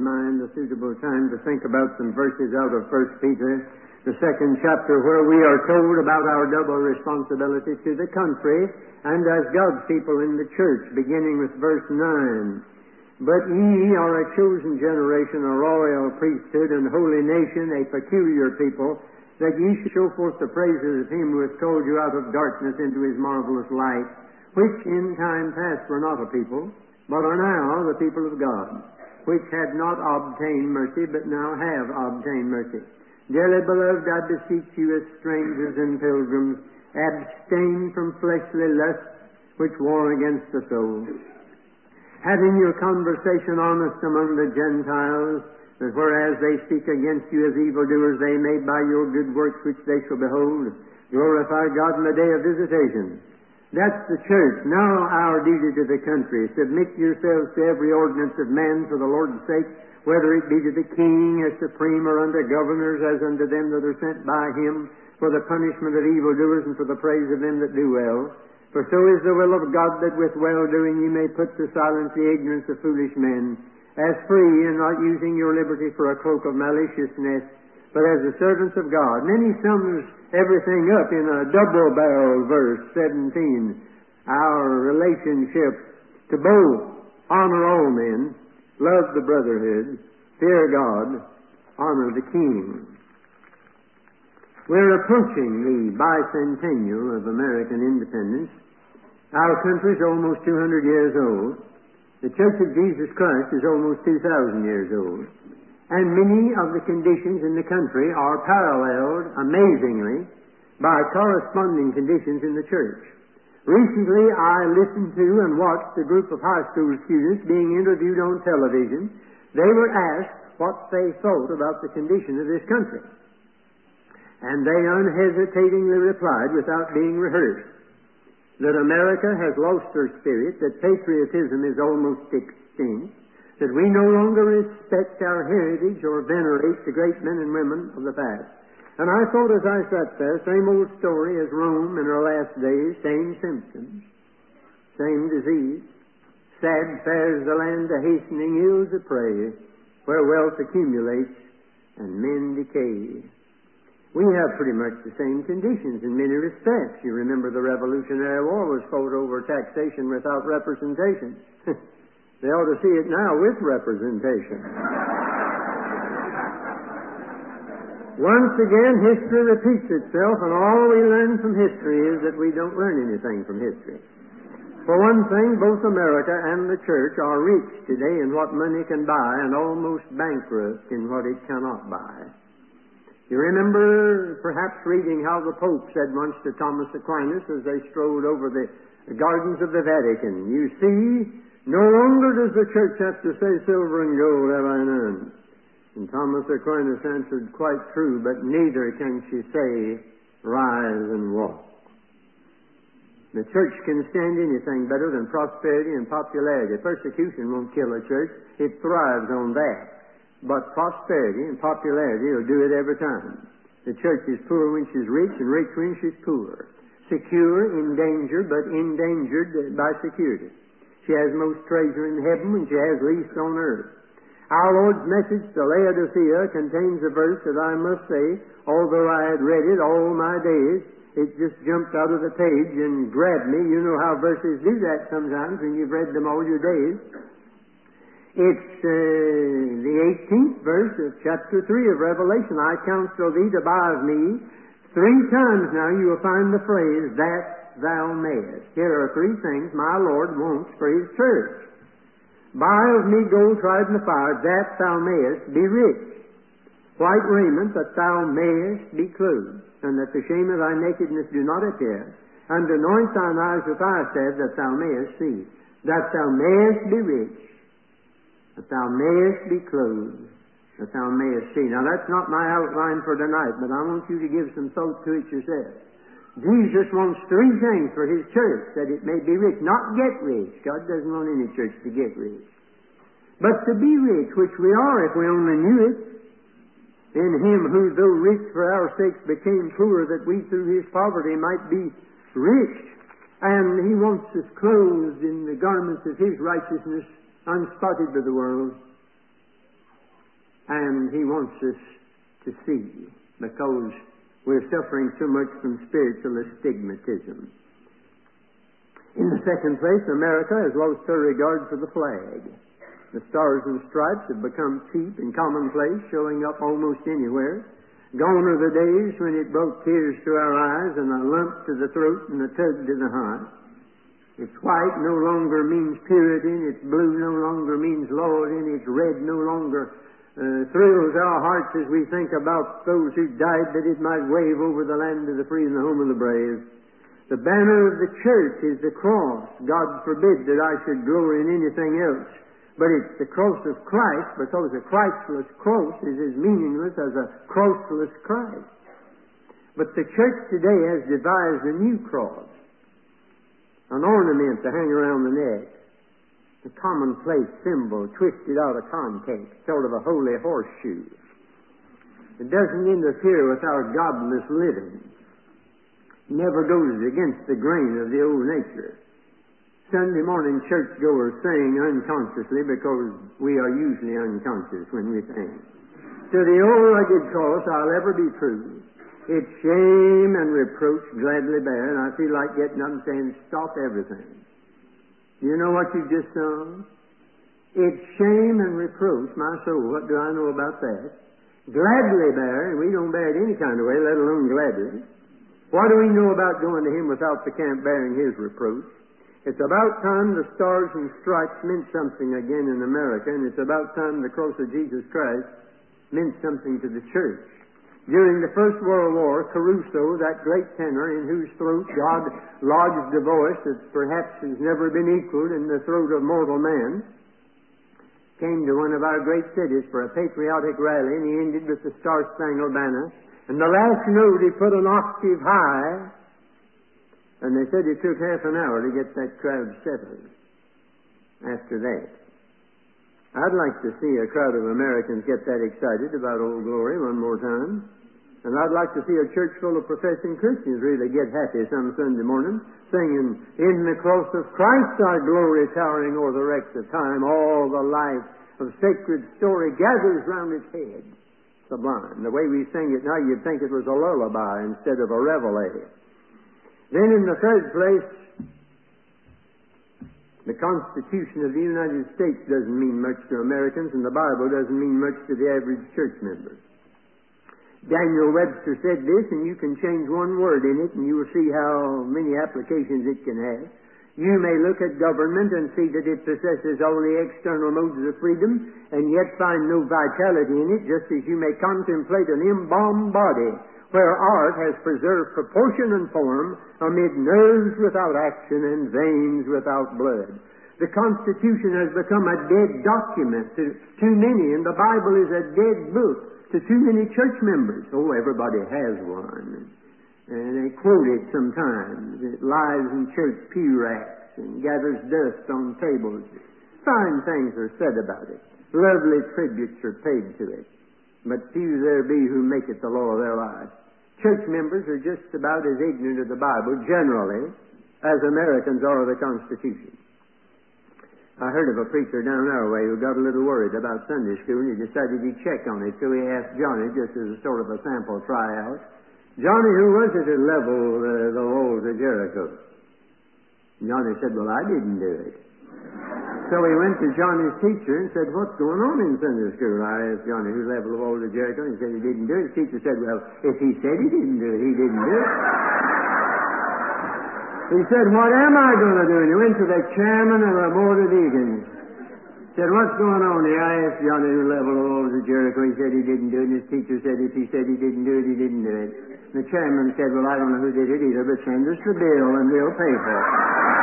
mind a suitable time to think about some verses out of 1 Peter, the second chapter, where we are told about our double responsibility to the country and as God's people in the church, beginning with verse 9. But ye are a chosen generation, a royal priesthood, and holy nation, a peculiar people, that ye should show forth the praises of him who hath called you out of darkness into his marvelous light, which in time past were not a people, but are now the people of God, which had not obtained mercy, but now have obtained mercy. Dearly beloved, I beseech you as strangers and pilgrims, abstain from fleshly lusts which war against the soul. Having your conversation honest among the Gentiles, that whereas they speak against you as evildoers, they may by your good works which they shall behold, glorify God in the day of visitation. That's the church. Now our duty to the country. Submit yourselves to every ordinance of man for the Lord's sake, whether it be to the king as supreme or unto governors as unto them that are sent by him, for the punishment of evildoers and for the praise of them that do well. For so is the will of God, that with well-doing ye may put to silence the ignorance of foolish men, as free and not using your liberty for a cloak of maliciousness, but as the servants of God. And then he sums everything up in a double-barrel verse, 17. Our relationship to both: honor all men, love the brotherhood, fear God, honor the king. We're approaching the bicentennial of American independence. Our country is almost 200 years old. The Church of Jesus Christ is almost 2,000 years old. And many of the conditions in the country are paralleled, amazingly, by corresponding conditions in the church. Recently, I listened to and watched a group of high school students being interviewed on television. They were asked what they thought about the condition of this country. And they unhesitatingly replied, without being rehearsed, that America has lost her spirit, that patriotism is almost extinct, that we no longer respect our heritage or venerate the great men and women of the past. And I thought as I sat there, same old story as Rome in her last days, same symptoms, same disease. Sad fares the land to hastening ills of prey, where wealth accumulates and men decay. We have pretty much the same conditions in many respects. You remember the Revolutionary War was fought over taxation without representation. They ought to see it now with representation. Once again, history repeats itself, and all we learn from history is that we don't learn anything from history. For one thing, both America and the church are rich today in what money can buy and almost bankrupt in what it cannot buy. You remember perhaps reading how the Pope said once to Thomas Aquinas as they strolled over the gardens of the Vatican, "You see, no longer does the church have to say, 'Silver and gold have I none.'" And Thomas Aquinas answered, "Quite true, but neither can she say, 'Rise and walk.'" The church can stand anything better than prosperity and popularity. Persecution won't kill a church. It thrives on that. But prosperity and popularity will do it every time. The church is poor when she's rich and rich when she's poor. Secure in danger, but endangered by security. She has most treasure in heaven when she has least on earth. Our Lord's message to Laodicea contains a verse that I must say, although I had read it all my days, it just jumped out of the page and grabbed me. You know how verses do that sometimes when you've read them all your days. It's the 18th verse of chapter 3 of Revelation. "I counsel thee to buy of me." 3 times now you will find the phrase, "that thou mayest." Here are 3 things my Lord wants for His church. "Buy of me gold tried in the fire, that thou mayest be rich. White raiment, that thou mayest be clothed, and that the shame of thy nakedness do not appear. And anoint thine eyes with eye salve, that thou mayest see. That thou mayest be rich, that thou mayest be clothed, that thou mayest see." Now that's not my outline for tonight, but I want you to give some thought to it yourself. Jesus wants 3 things for His church, that it may be rich, not get rich. God doesn't want any church to get rich. But to be rich, which we are if we only knew it. In Him who, though rich for our sakes, became poor, that we through His poverty might be rich. And He wants us clothed in the garments of His righteousness, unspotted to the world. and He wants us to see, because we're suffering so much from spiritual astigmatism. In the second place, America has lost her regard for the flag. The stars and stripes have become cheap and commonplace, showing up almost anywhere. Gone are the days when it brought tears to our eyes and a lump to the throat and a tug to the heart. Its white no longer means purity, and its blue no longer means loyalty, and its red no longer thrills our hearts as we think about those who died that it might wave over the land of the free and the home of the brave. The banner of the church is the cross. God forbid that I should glory in anything else. But it's the cross of Christ, because a Christless cross is as meaningless as a crossless Christ. But the church today has devised a new cross, an ornament to hang around the neck, a commonplace symbol twisted out of context, sort of a holy horseshoe. It doesn't interfere with our godless living. It never goes against the grain of the old nature. Sunday morning churchgoers sing unconsciously, because we are usually unconscious when we sing. To the old rugged cross I'll ever be true. Its shame and reproach gladly bear, and I feel like getting up and saying, stop everything. You know what you just sung? It's shame and reproach, my soul, what do I know about that? Gladly bear, and we don't bear it any kind of way, let alone gladly. What do we know about going to Him without the camp bearing His reproach? It's about time the stars and stripes meant something again in America, and it's about time the cross of Jesus Christ meant something to the church. During the First World War, Caruso, that great tenor in whose throat God lodged a voice that perhaps has never been equaled in the throat of mortal man, came to one of our great cities for a patriotic rally, and he ended with the Star-Spangled Banner. And the last note he put an octave high, and they said it took half an hour to get that crowd settled after that. I'd like to see a crowd of Americans get that excited about Old Glory one more time. And I'd like to see a church full of professing Christians really get happy some Sunday morning, singing, in the cross of Christ our glory towering o'er the wrecks of time, all the life of sacred story gathers round its head. Sublime. The way we sing it now, you'd think it was a lullaby instead of a reveille. Then in the third place, the Constitution of the United States doesn't mean much to Americans, and the Bible doesn't mean much to the average church member. Daniel Webster said this, and you can change one word in it, and you will see how many applications it can have. You may look at government and see that it possesses only external modes of freedom, and yet find no vitality in it, just as you may contemplate an embalmed body, where art has preserved proportion and form amid nerves without action and veins without blood. The Constitution has become a dead document to too many, and the Bible is a dead book to too many church members. Oh, everybody has one. And they quote it sometimes. It lies in church pew racks and gathers dust on tables. Fine things are said about it. Lovely tributes are paid to it. But few there be who make it the law of their lives. Church members are just about as ignorant of the Bible, generally, as Americans are of the Constitution. I heard of a preacher down our way who got a little worried about Sunday school, and he decided he'd check on it, so he asked Johnny, just as a sort of a sample tryout, Johnny, who was it that leveled the walls of Jericho? Johnny said, well, I didn't do it. So he went to Johnny's teacher and said, what's going on in Sunday school? I asked Johnny, who leveled the walls of Jericho? And he said he didn't do it. The teacher said, well, if he said he didn't do it, he didn't do it. He said, what am I going to do? And he went to the chairman of the board of deacons. He said, what's going on here? I asked Johnny, who leveled the walls of Jericho. He said he didn't do it. And his teacher said if he said he didn't do it, he didn't do it. And the chairman said, well, I don't know who did it either, but send us the bill and we'll pay for it.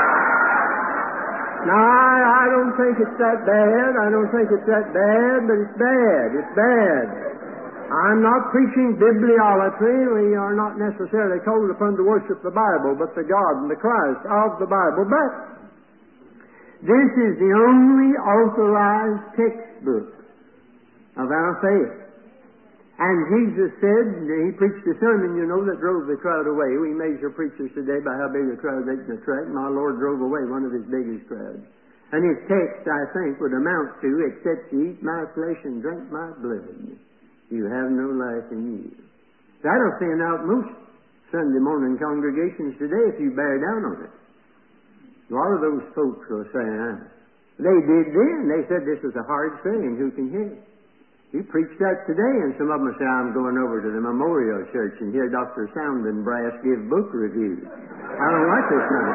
Now, I don't think it's that bad. I don't think it's that bad, but it's bad. It's bad. I'm not preaching bibliolatry. We are not necessarily called upon to worship the Bible, but the God and the Christ of the Bible. But this is the only authorized textbook of our faith. And Jesus said, he preached a sermon, you know, that drove the crowd away. We measure preachers today by how big a crowd they can attract. My Lord drove away one of his biggest crowds. And his text, I think, would amount to, except you eat my flesh and drink my blood, you have no life in you. That'll thin out most Sunday morning congregations today if you bear down on it. A lot of those folks will say, they did then. They said this was a hard saying. Who can hear it? You preach that today, and some of them will say, I'm going over to the Memorial Church and hear Dr. Soundenbrass give book reviews. I don't like this kind.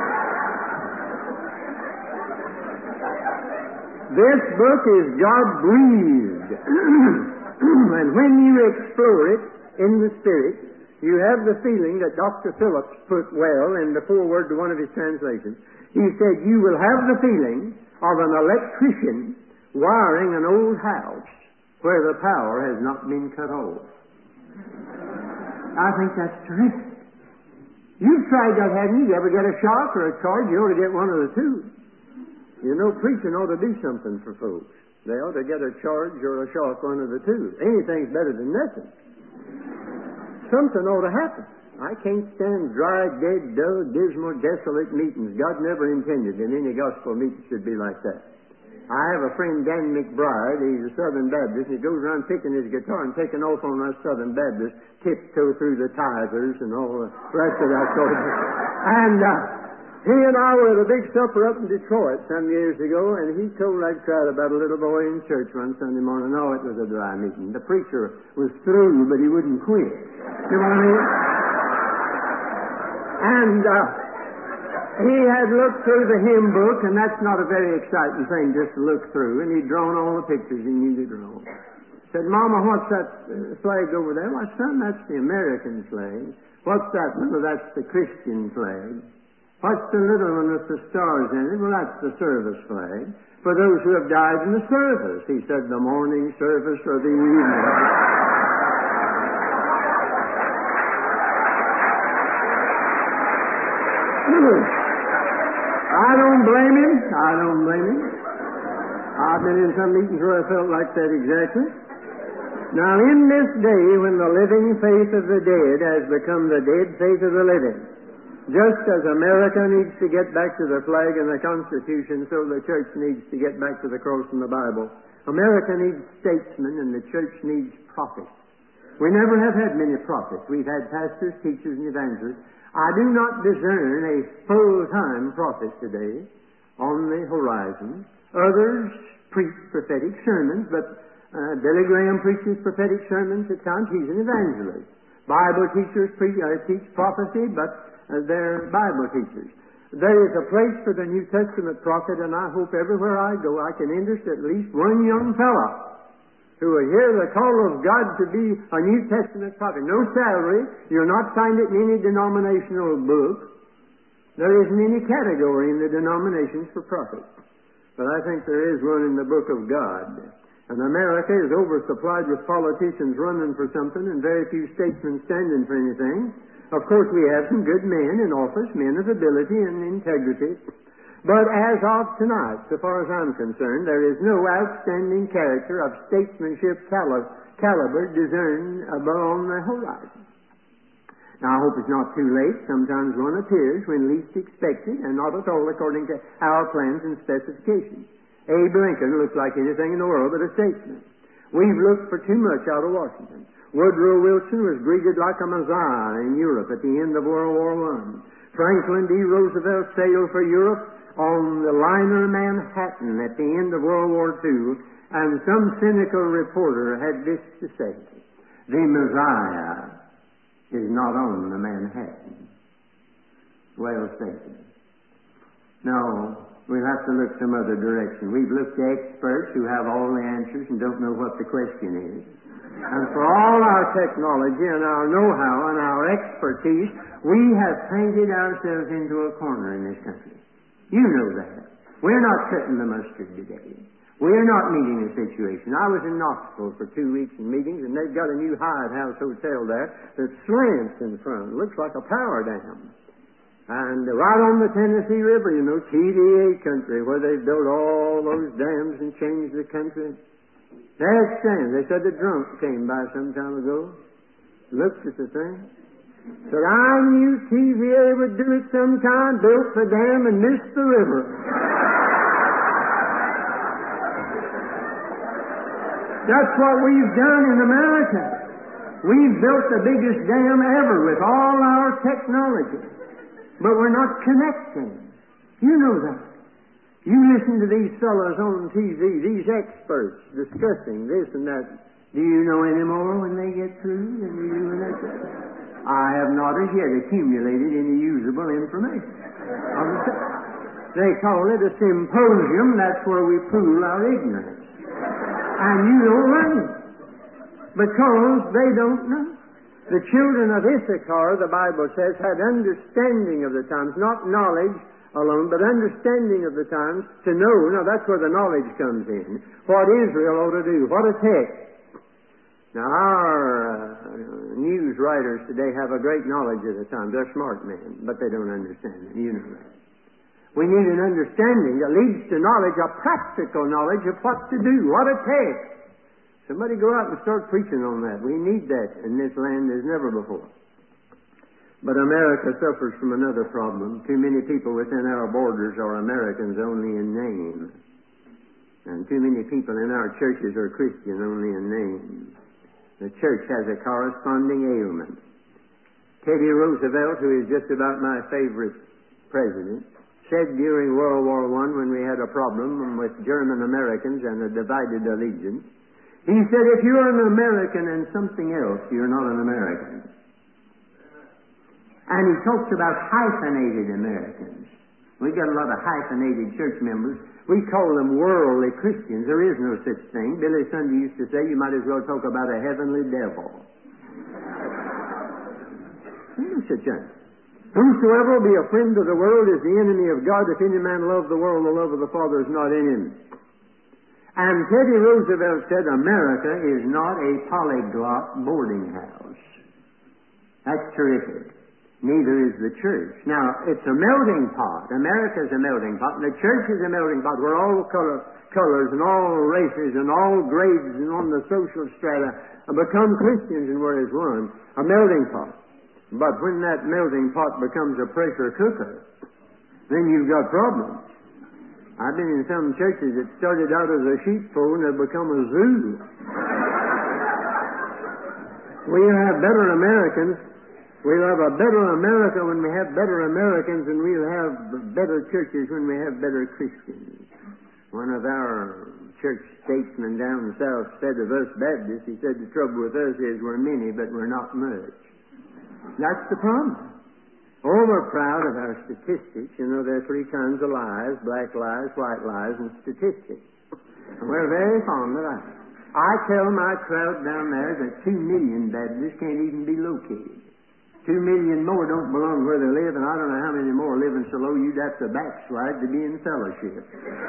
This book is God-breathed. And when you explore it in the Spirit, you have the feeling that Dr. Phillips put well in the foreword to one of his translations. He said, you will have the feeling of an electrician wiring an old house where the power has not been cut off. I think that's terrific. You've tried that, haven't you? You ever get a shock or a charge? You ought to get one of the two. You know, preaching ought to do something for folks. They ought to get a charge or a shock, one of the two. Anything's better than nothing. Something ought to happen. I can't stand dry, dead, dull, dismal, desolate meetings. God never intended that any gospel meeting should be like that. I have a friend, Dan McBride. He's a Southern Baptist, and he goes around picking his guitar and taking off on us Southern Baptists, tiptoe through the tithers and all the rest of that sort of thing. And he and I were at a big supper up in Detroit some years ago, and he told that crowd about a little boy in church one Sunday morning. Oh, it was a dry meeting. The preacher was through, but he wouldn't quit. You know what I mean? And he had looked through the hymn book, and that's not a very exciting thing just to look through, and he'd drawn all the pictures he needed to draw. Said, Mama, what's that flag over there? Why, son, that's the American flag. What's that? Well, that's the Christian flag. What's the little one with the stars in it? Well, that's the service flag. For those who have died in the service. He said, the morning service or the evening. I don't blame him. I don't blame him. I've been in some meetings where I felt like that exactly. Now, in this day when the living faith of the dead has become the dead faith of the living, just as America needs to get back to the flag and the Constitution, so the church needs to get back to the cross and the Bible. America needs statesmen and the church needs prophets. We never have had many prophets. We've had pastors, teachers, and evangelists. I do not discern a full-time prophet today on the horizon. Others preach prophetic sermons, but Billy Graham preaches prophetic sermons at times. He's an evangelist. Bible teachers teach prophecy, but they're Bible teachers. There is a place for the New Testament prophet, and I hope everywhere I go I can interest at least one young fellow who will hear the call of God to be a New Testament prophet. No salary. You'll not find it in any denominational book. There isn't any category in the denominations for prophets. But I think there is one in the book of God. And America is oversupplied with politicians running for something and very few statesmen standing for anything. Of course, we have some good men in office, men of ability and integrity. But as of tonight, so far as I'm concerned, there is no outstanding character of statesmanship caliber discerned on the horizon. Now, I hope it's not too late. Sometimes one appears when least expected and not at all according to our plans and specifications. Abe Lincoln looks like anything in the world but a statesman. We've looked for too much out of Washington. Woodrow Wilson was greeted like a messiah in Europe at the end of World War I. Franklin D. Roosevelt sailed for Europe on the liner Manhattan at the end of World War II, and some cynical reporter had this to say: the Messiah is not on the Manhattan. Well stated. No, we'll have to look some other direction. We've looked to experts who have all the answers and don't know what the question is. And for all our technology and our know-how and our expertise, we have painted ourselves into a corner in this country. You know that. We're not cutting the mustard today. We're not meeting a situation. I was in Knoxville for 2 weeks in meetings, and they've got a new Hyatt House hotel there that slants in front. It looks like a power dam. And right on the Tennessee River, you know, TVA country, where they've built all those dams and changed the country. There it stands. They said the drunk came by some time ago, looked at the thing, said, I knew TVA would do it sometime, built the dam and missed the river. That's what we've done in America. We've built the biggest dam ever with all our technology. But we're not connecting. You know that. You listen to these fellows on TV, these experts discussing this and that. Do you know any more when they get through than you do when they say? I have not as yet accumulated any usable information. They call it a symposium. That's where we pool our ignorance. And you don't learn it. Because they don't know. The children of Issachar, the Bible says, had understanding of the times, not knowledge alone, but understanding of the times to know. Now that's where the knowledge comes in. What Israel ought to do. What a text. Now our news writers today have a great knowledge of the times. They're smart men, but they don't understand it. You know that. We need an understanding that leads to knowledge, a practical knowledge of what to do. What a text. Somebody go out and start preaching on that. We need that in this land as never before. But America suffers from another problem. Too many people within our borders are Americans only in name. And too many people in our churches are Christian only in name. The church has a corresponding ailment. Teddy Roosevelt, who is just about my favorite president, said during World War I, when we had a problem with German Americans and a divided allegiance, he said, if you're an American and something else, you're not an American. And he talks about hyphenated Americans. We got a lot of hyphenated church members. We call them worldly Christians. There is no such thing. Billy Sunday used to say, you might as well talk about a heavenly devil. No such thing. Whosoever will be a friend of the world is the enemy of God. If any man love the world, the love of the Father is not in him. And Teddy Roosevelt said, America is not a polyglot boarding house. That's terrific. Neither is the church. Now, it's a melting pot. America's a melting pot, and the church is a melting pot where all colors and all races and all grades and on the social strata become Christians and we're as one. A melting pot. But when that melting pot becomes a pressure cooker, then you've got problems. I've been in some churches that started out as a sheepfold and have become a zoo. We'll have better Americans. We'll have a better America when we have better Americans, and we'll have better churches when we have better Christians. One of our church statesmen down south said of us Baptists, he said, the trouble with us is we're many, but we're not much. That's the problem. Oh, we're proud of our statistics. You know, there are three kinds of lies: black lies, white lies, and statistics. And we're very fond of that. I tell my crowd down there that 2 million Baptists can't even be located. 2 million more don't belong where they live, and I don't know how many more living so low you'd have to backslide to be in fellowship.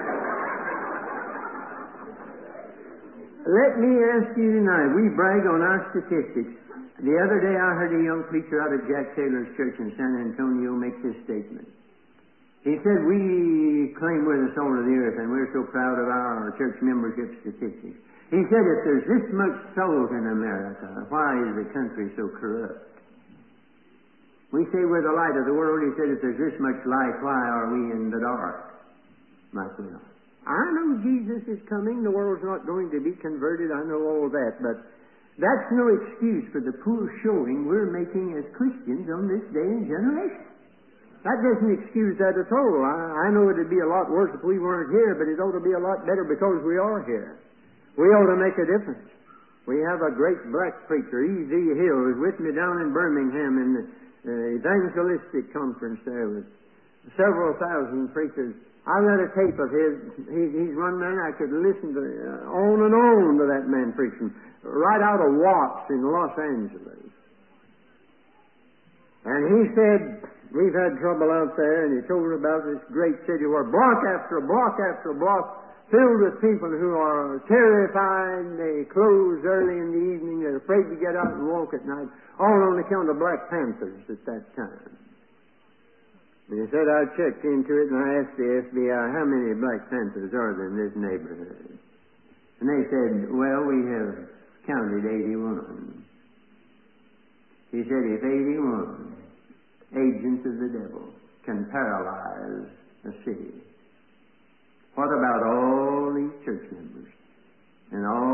Let me ask you tonight, we brag on our statistics. The other day I heard a young preacher out of Jack Taylor's church in San Antonio make this statement. He said, we claim we're the salt of the earth and we're so proud of our church membership statistics. He said, if there's this much salt in America, why is the country so corrupt? We say we're the light of the world. He said, if there's this much light, why are we in the dark? Like we are. I know Jesus is coming. The world's not going to be converted. I know all that, but that's no excuse for the poor showing we're making as Christians on this day and generation. That doesn't excuse that at all. I know it would be a lot worse if we weren't here, but it ought to be a lot better because we are here. We ought to make a difference. We have a great black preacher, E.V. Hill, who's with me down in Birmingham in the evangelistic conference there with several thousand preachers. I read a tape of his. He's run there, and I could listen to on and on to that man preaching, right out of Watts in Los Angeles. And he said, we've had trouble out there, and he told about this great city where block after block after block filled with people who are terrified. They close early in the evening. They're afraid to get out and walk at night, all on account of Black Panthers at that time. And he said, I checked into it and I asked the FBI, how many Black Panthers are there in this neighborhood? And they said, well, we have counted 81. He said, if 81 agents of the devil can paralyze a city, what about all these church members and all the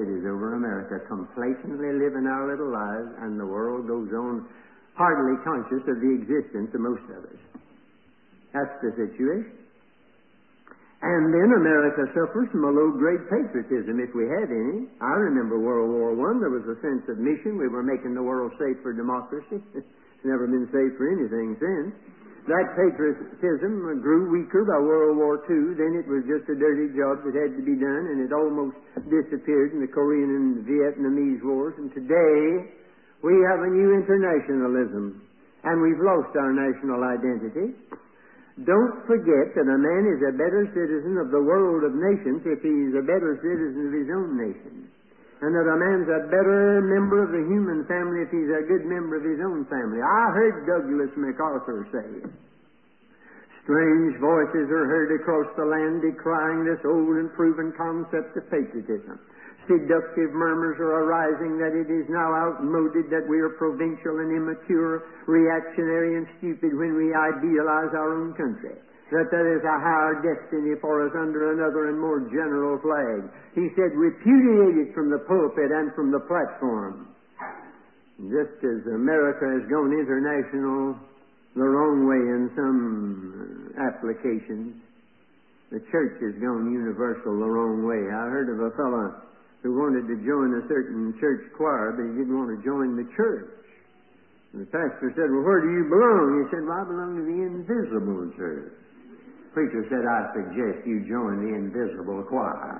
cities over America, complacently living our little lives, and the world goes on hardly conscious of the existence of most of us. That's the situation. And then America suffers from a low-grade patriotism, if we had any. I remember World War I. There was a sense of mission. We were making the world safe for democracy. It's never been safe for anything since. That patriotism grew weaker by World War II. Then it was just a dirty job that had to be done, and it almost disappeared in the Korean and Vietnamese wars. And today, we have a new internationalism, and we've lost our national identity. Don't forget that a man is a better citizen of the world of nations if he's a better citizen of his own nation. And that a man's a better member of the human family if he's a good member of his own family. I heard Douglas MacArthur say, strange voices are heard across the land decrying this old and proven concept of patriotism. Seductive murmurs are arising that it is now outmoded, that we are provincial and immature, reactionary and stupid when we idealize our own country, that there is a higher destiny for us under another and more general flag. He said, repudiate it from the pulpit and from the platform. Just as America has gone international the wrong way in some applications, the church has gone universal the wrong way. I heard of a fellow who wanted to join a certain church choir, but he didn't want to join the church. And the pastor said, well, where do you belong? He said, well, I belong to the invisible church. The preacher said, I suggest you join the invisible choir.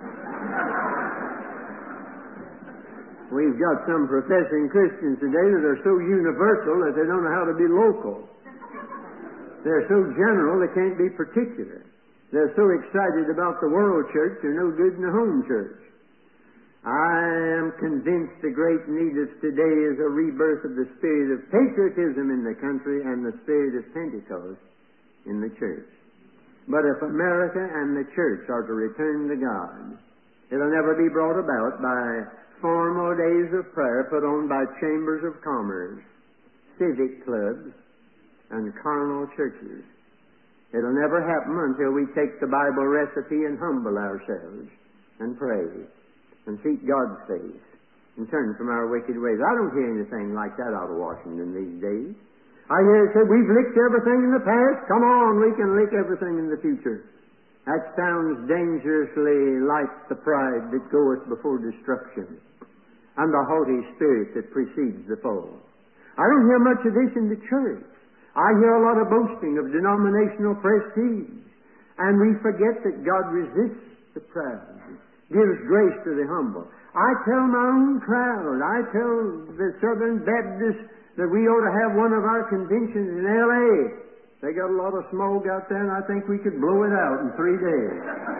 We've got some professing Christians today that are so universal that they don't know how to be local. They're so general they can't be particular. They're so excited about the world church, they're no good in the home church. I am convinced the great need of today is a rebirth of the spirit of patriotism in the country and the spirit of Pentecost in the church. But if America and the church are to return to God, it'll never be brought about by formal days of prayer put on by chambers of commerce, civic clubs, and carnal churches. It'll never happen until we take the Bible recipe and humble ourselves and pray and seek God's face and turn from our wicked ways. I don't hear anything like that out of Washington these days. I hear it said, we've licked everything in the past. Come on, we can lick everything in the future. That sounds dangerously like the pride that goeth before destruction and the haughty spirit that precedes the fall. I don't hear much of this in the church. I hear a lot of boasting of denominational prestige, and we forget that God resists the proud, gives grace to the humble. I tell my own crowd, I tell the Southern Baptists that we ought to have one of our conventions in L.A. They got a lot of smoke out there, and I think we could blow it out in 3 days.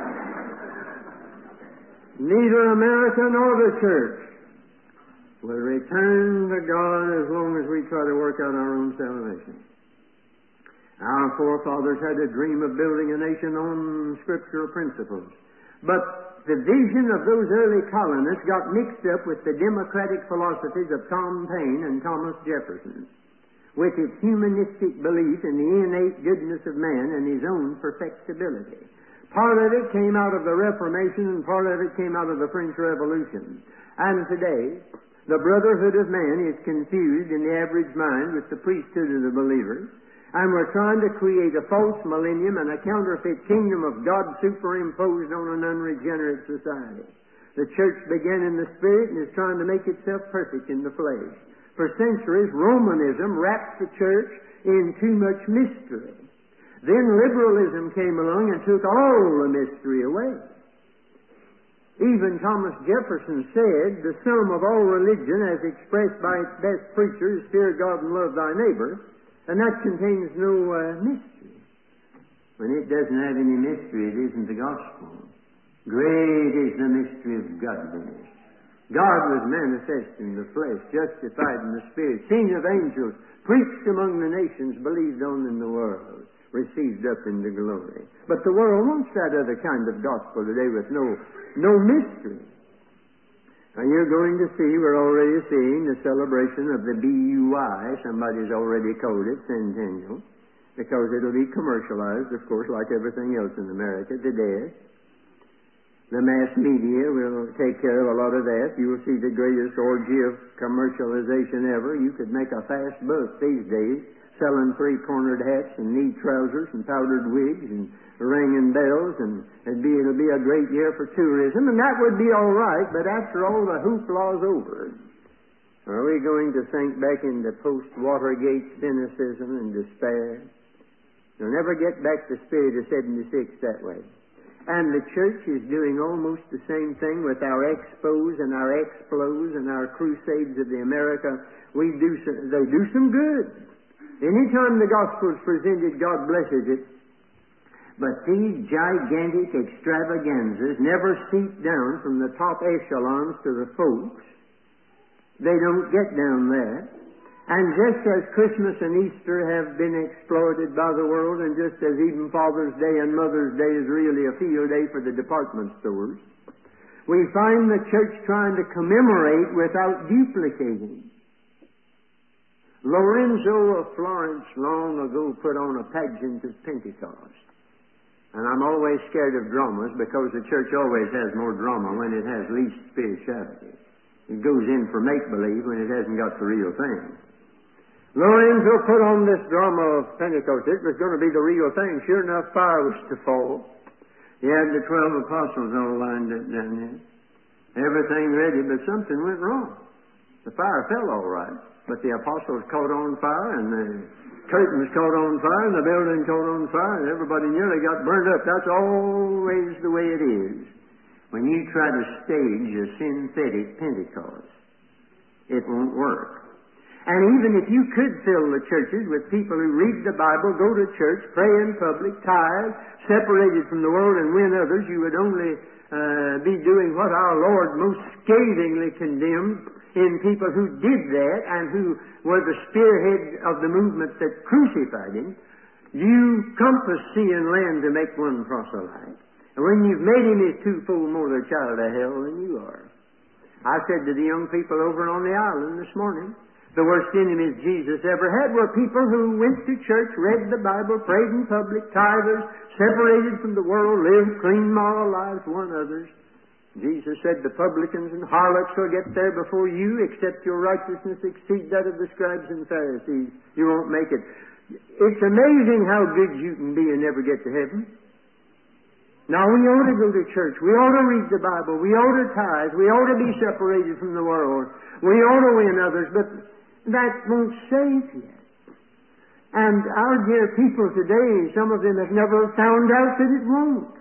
Neither America nor the church will return to God as long as we try to work out our own salvation. Our forefathers had a dream of building a nation on scriptural principles. But the vision of those early colonists got mixed up with the democratic philosophies of Tom Paine and Thomas Jefferson, with its humanistic belief in the innate goodness of man and his own perfectibility. Part of it came out of the Reformation and part of it came out of the French Revolution. And today, the brotherhood of man is confused in the average mind with the priesthood of the believers. And we're trying to create a false millennium and a counterfeit kingdom of God superimposed on an unregenerate society. The church began in the Spirit and is trying to make itself perfect in the flesh. For centuries, Romanism wrapped the church in too much mystery. Then liberalism came along and took all the mystery away. Even Thomas Jefferson said, the sum of all religion as expressed by its best preacher is fear God and love thy neighbor. And that contains no mystery. When it doesn't have any mystery, it isn't the gospel. Great is the mystery of godliness. God was manifest in the flesh, justified in the Spirit, seen of angels, preached among the nations, believed on in the world, received up into glory. But the world wants that other kind of gospel today with no mystery. Now you're going to see, we're already seeing the celebration of the BUI. Somebody's already called it centennial, because it'll be commercialized, of course, like everything else in America today. The mass media will take care of a lot of that. You will see the greatest orgy of commercialization ever. You could make a fast buck these days selling three-cornered hats and knee trousers and powdered wigs and ringing bells, and it'll be a great year for tourism, and that would be all right, but after all the hoopla's over, are we going to sink back into post-Watergate cynicism and despair? You'll never get back the spirit of 76 that way. And the church is doing almost the same thing with our expos and our explos and our crusades of the America. They do some good. Anytime the gospel is presented, God blesses it. But these gigantic extravaganzas never seep down from the top echelons to the folks. They don't get down there. And just as Christmas and Easter have been exploited by the world, and just as even Father's Day and Mother's Day is really a field day for the department stores, we find the church trying to commemorate without duplicating. Lorenzo of Florence long ago put on a pageant of Pentecost. And I'm always scared of dramas because the church always has more drama when it has least spirituality. It goes in for make-believe when it hasn't got the real thing. Lorenzo put on this drama of Pentecost. It was going to be the real thing. Sure enough, fire was to fall. He had the 12 apostles all lined up down there. Everything ready, but something went wrong. The fire fell all right, but the apostles caught on fire, and the curtains caught on fire, and the building caught on fire, and everybody nearly got burned up. That's always the way it is. When you try to stage a synthetic Pentecost, it won't work. And even if you could fill the churches with people who read the Bible, go to church, pray in public, tithe, separated from the world and win others, you would only be doing what our Lord most scathingly condemned in people who did that and who were the spearhead of the movement that crucified Him. You compass sea and land to make one proselyte. And when you've made him his twofold more the child of hell than you are. I said to the young people over on the island this morning, the worst enemies Jesus ever had were people who went to church, read the Bible, prayed in public, tithers, separated from the world, lived clean moral lives, won others. Jesus said the publicans and harlots will get there before you, except your righteousness exceed that of the scribes and Pharisees. You won't make it. It's amazing how good you can be and never get to heaven. Now, we ought to go to church. We ought to read the Bible. We ought to tithe. We ought to be separated from the world. We ought to win others, but that won't save you. And our dear people today, some of them have never found out that it won't.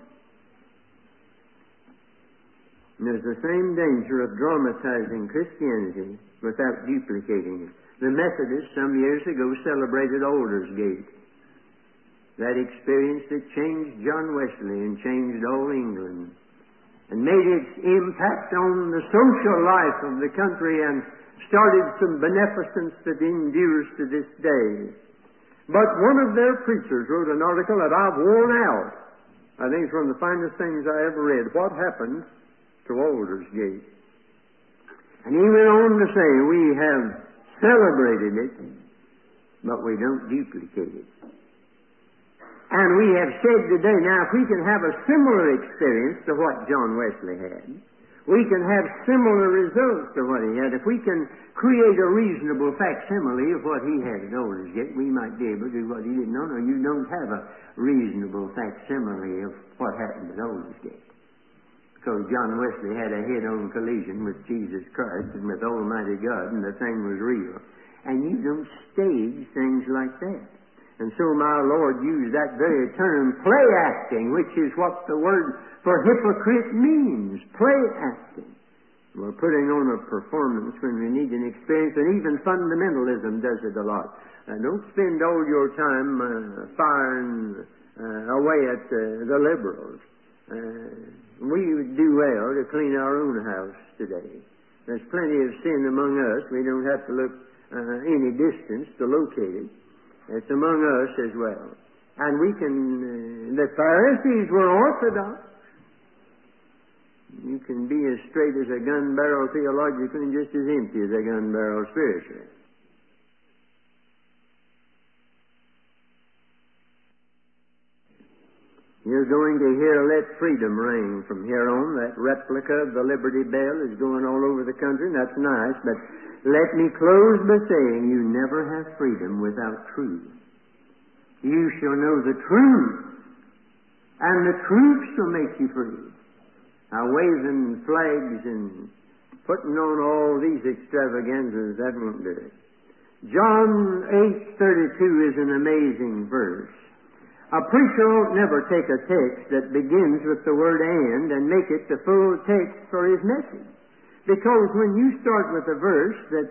And there's the same danger of dramatizing Christianity without duplicating it. The Methodists some years ago celebrated Aldersgate. That experience that changed John Wesley and changed all England and made its impact on the social life of the country and started some beneficence that endures to this day. But one of their preachers wrote an article that I've worn out. I think it's one of the finest things I ever read. What happened to Aldersgate? And he went on to say, we have celebrated it, but we don't duplicate it. And we have said today, now if we can have a similar experience to what John Wesley had, we can have similar results to what he had. If we can create a reasonable facsimile of what he had at Aldersgate, we might be able to do what he did. No, you don't have a reasonable facsimile of what happened at Aldersgate. Because John Wesley had a head-on collision with Jesus Christ and with Almighty God, and the thing was real. And you don't stage things like that. And so my Lord used that very term, play acting, which is what the word for hypocrite means, play acting. We're putting on a performance when we need an experience, and even fundamentalism does it a lot. Don't spend all your time firing away at the liberals. We would do well to clean our own house today. There's plenty of sin among us. We don't have to look any distance to locate it. It's among us as well. And we can, the Pharisees were orthodox. You can be as straight as a gun barrel theologically and just as empty as a gun barrel spiritually. You're going to hear "Let Freedom Ring" from here on. That replica of the Liberty Bell is going all over the country, and that's nice, but let me close by saying you never have freedom without truth. You shall know the truth, and the truth shall make you free. Now, waving flags and putting on all these extravaganzas, that won't do it. John 8:32 is an amazing verse. A preacher ought never take a text that begins with the word "and" make it the full text for his message. Because when you start with a verse that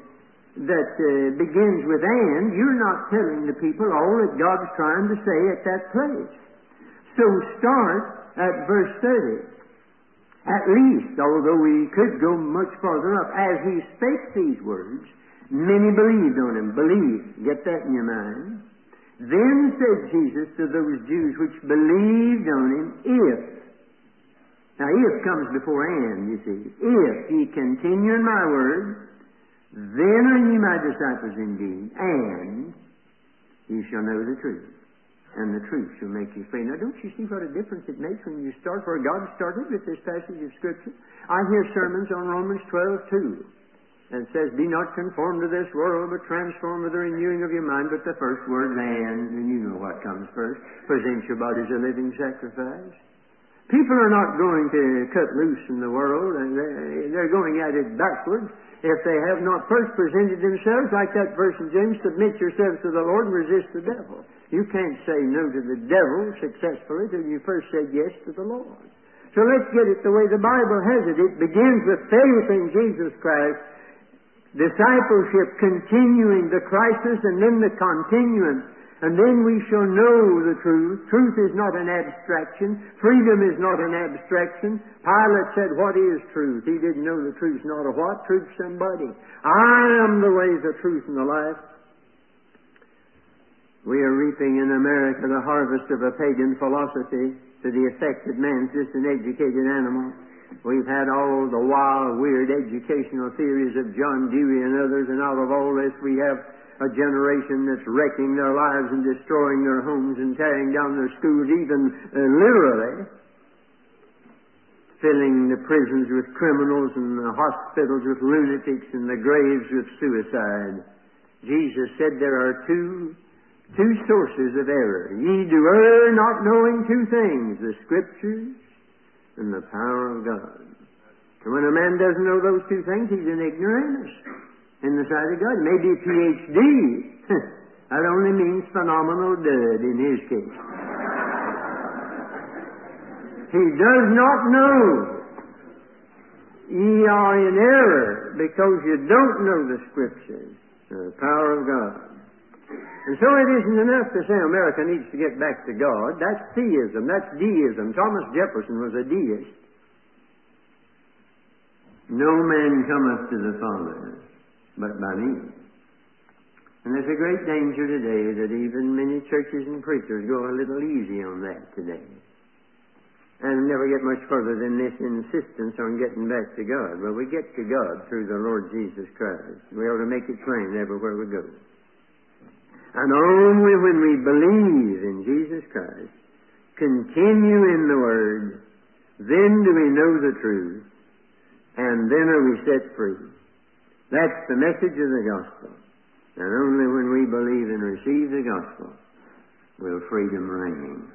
begins with "and," you're not telling the people all that God's trying to say at that place. So start at verse 30. At least, although we could go much farther up, as he spake these words, many believed on him. Believe. Get that in your mind. Then said Jesus to those Jews which believed on him, if. Now, if comes before "and," you see. If ye continue in my word, then are ye my disciples indeed, and ye shall know the truth, and the truth shall make you free. Now, don't you see what a difference it makes when you start where God started with this passage of Scripture? I hear sermons on Romans 12:2. And it says, "Be not conformed to this world, but transformed with the renewing of your mind." But the first word, and you know what comes first. Present your body as a living sacrifice. People are not going to cut loose in the world, and they're going at it backwards if they have not first presented themselves, like that verse in James, "Submit yourselves to the Lord and resist the devil." You can't say no to the devil successfully till you first said yes to the Lord. So let's get it the way the Bible has it. It begins with faith in Jesus Christ, discipleship, continuing the crisis, and then the continuance. And then we shall know the truth. Truth is not an abstraction. Freedom is not an abstraction. Pilate said, "What is truth?" He didn't know the truth's not a what? Truth's somebody. I am the way, the truth, and the life. We are reaping in America the harvest of a pagan philosophy to the effect that man's just an educated animal. We've had all the wild, weird educational theories of John Dewey and others, and out of all this we have a generation that's wrecking their lives and destroying their homes and tearing down their schools, even literally, filling the prisons with criminals and the hospitals with lunatics and the graves with suicide. Jesus said there are two sources of error. Ye do err not knowing two things, the Scriptures and the power of God. And when a man doesn't know those two things, he's an ignoramus in the sight of God. Maybe a PhD. That only means phenomenal dud in his case. He does not know. Ye are in error because you don't know the Scriptures, the power of God. And so it isn't enough to say America needs to get back to God. That's theism. That's deism. Thomas Jefferson was a deist. No man cometh to the Father but by me. And there's a great danger today that even many churches and preachers go a little easy on that today. And never get much further than this insistence on getting back to God. Well, we get to God through the Lord Jesus Christ. We ought to make it plain everywhere we go. And only when we believe in Jesus Christ, continue in the Word, then do we know the truth, and then are we set free. That's the message of the gospel. And only when we believe and receive the gospel will freedom reign.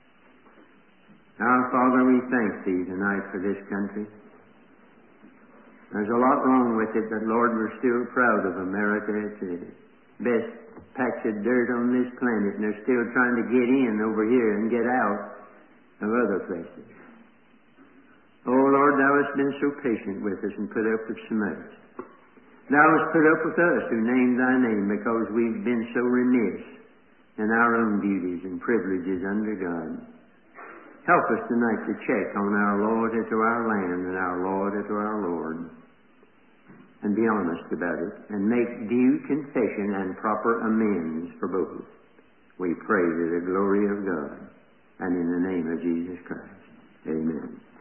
Our Father, we thank Thee tonight for this country. There's a lot wrong with it, but Lord, we're still proud of America. It's the best patch of dirt on this planet, and they're still trying to get in over here and get out of other places. Oh, Lord, Thou hast been so patient with us and put up with so much. Thou hast put up with us who named Thy name because we've been so remiss in our own duties and privileges under God. Help us tonight to check on our loyalty to our land and our loyalty to our Lord, and be honest about it, and make due confession and proper amends for both. We pray to the glory of God, and in the name of Jesus Christ. Amen.